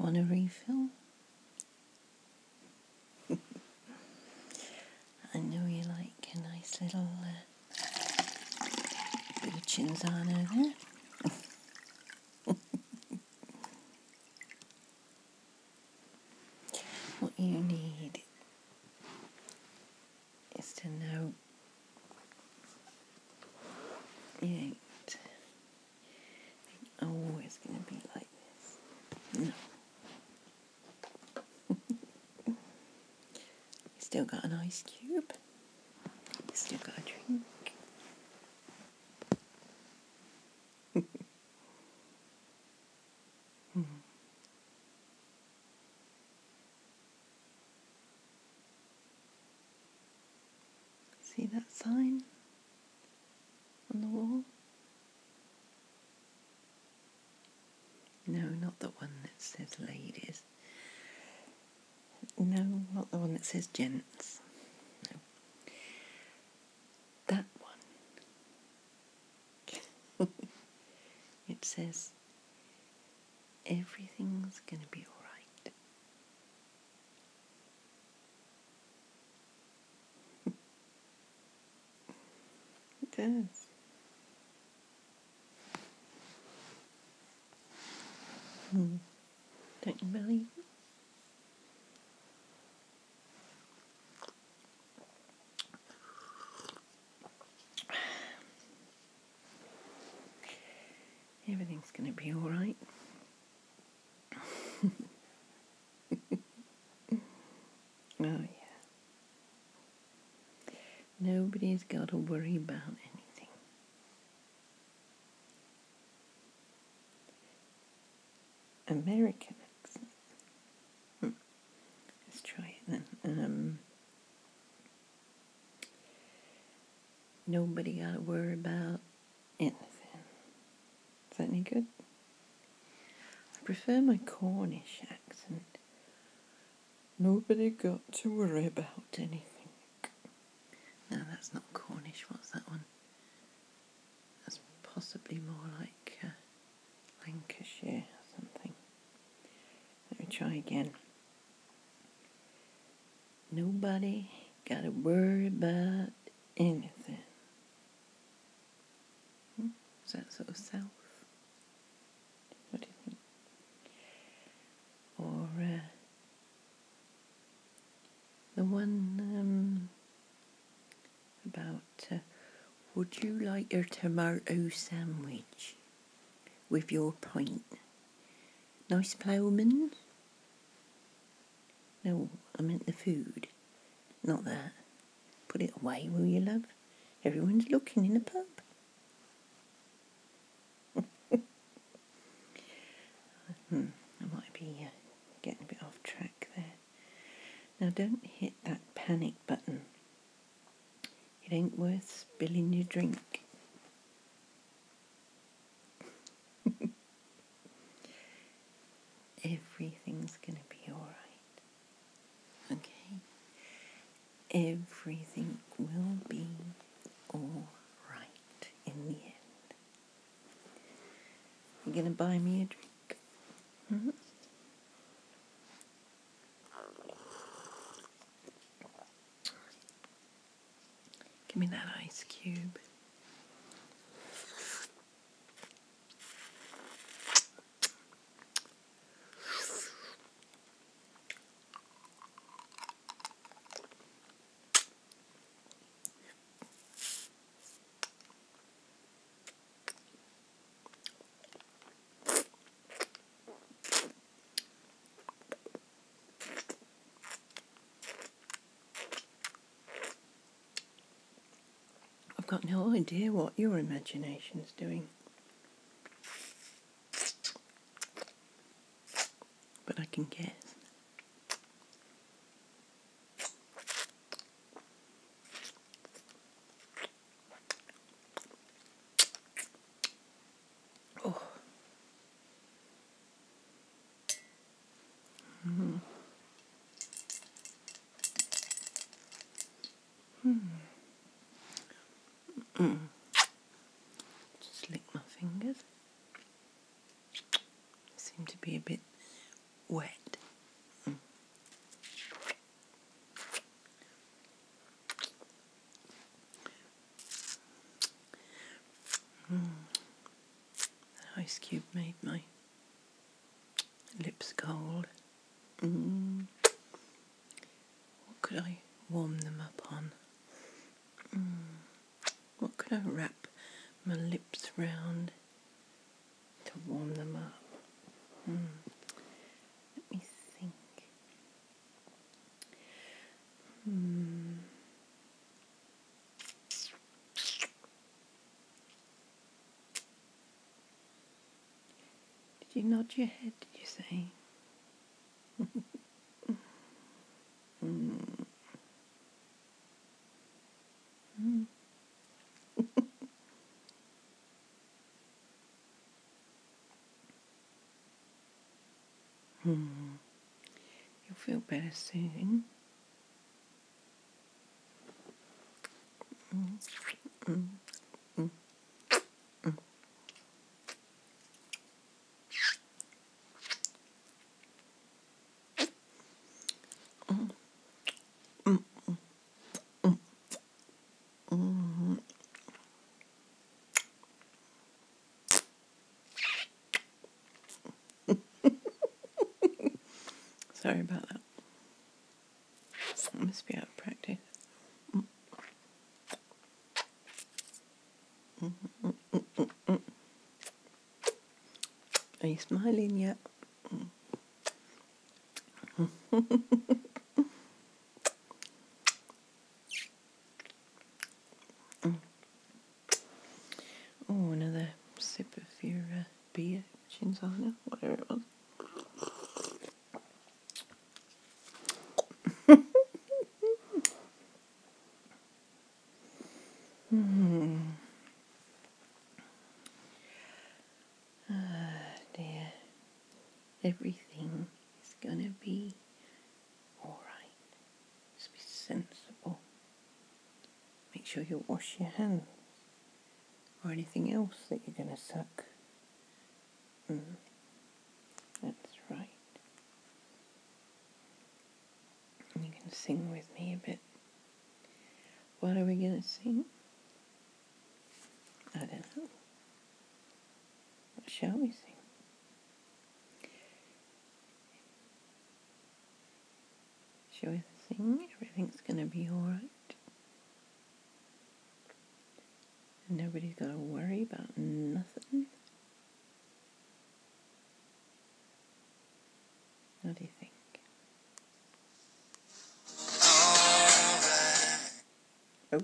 Want a refill? I know you like a nice little bit of Cinzano there. What you need is to know you ain't always going to be like this. No. You still got an ice cube. You still got a drink. See that sign on the wall? No, not the one that says ladies. No, not the one that says gents. No. That one. It says, everything's going to be alright. It does. Don't you believe it? Everything's going to be alright. Oh yeah. Nobody's got to worry about anything. American accent. Let's try it then. Nobody got to worry about anything. Is that any good? I prefer my Cornish accent. Nobody got to worry about anything. No, that's not Cornish. What's that one? That's possibly more like Lancashire or something. Let me try again. Nobody got to worry about anything. Is that sort of south? What do you think? Or the one about would you like your tomato sandwich with your pint? Nice ploughman? No, I meant the food. Not that. Put it away, will you, love? Everyone's looking in the pub. I might be getting a bit off track there. Now don't hit that panic button. It ain't worth spilling your drink. Everything's going to be alright. Okay? Everything will be alright in the end. You going to buy me a drink? Mm-hmm. Give me that ice cube. I've got no idea what your imagination's doing. But I can guess. Oh. Mm. Just lick my fingers. They seem to be a bit wet. The ice cube made my lips cold. What could I warm them up on? What could I wrap my lips round to warm them up? Let me think. Did you nod your head, did you say? You'll feel better soon. Sorry about that. I must be out of practice. Are you smiling yet? Oh, another sip of your beer, Shinzana, whatever it was. Dear, everything is gonna be alright. Just be sensible. Make sure you wash your hands or anything else that you're gonna suck. That's right. And you can sing with me a bit. What are we gonna sing? I don't know. What shall we sing? Shall we sing Everything's Gonna Be Alright? And nobody's gotta worry about nothing? What do you think? Oh.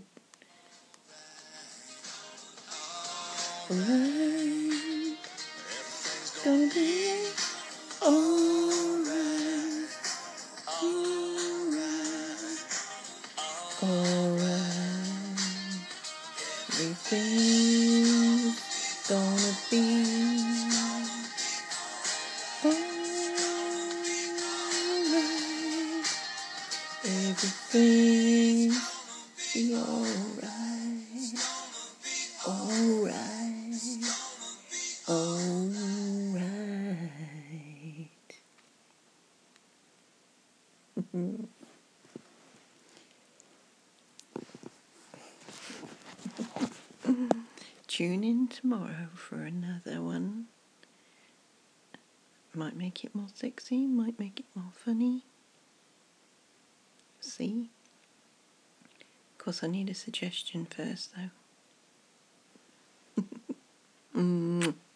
Alright. Gonna be alright. Alright. Everything's gonna be alright. Everything be alright. Alright. Alright. Tune in tomorrow for another one. Might make it more sexy, might make it more funny. See? Of course, I need a suggestion first, though.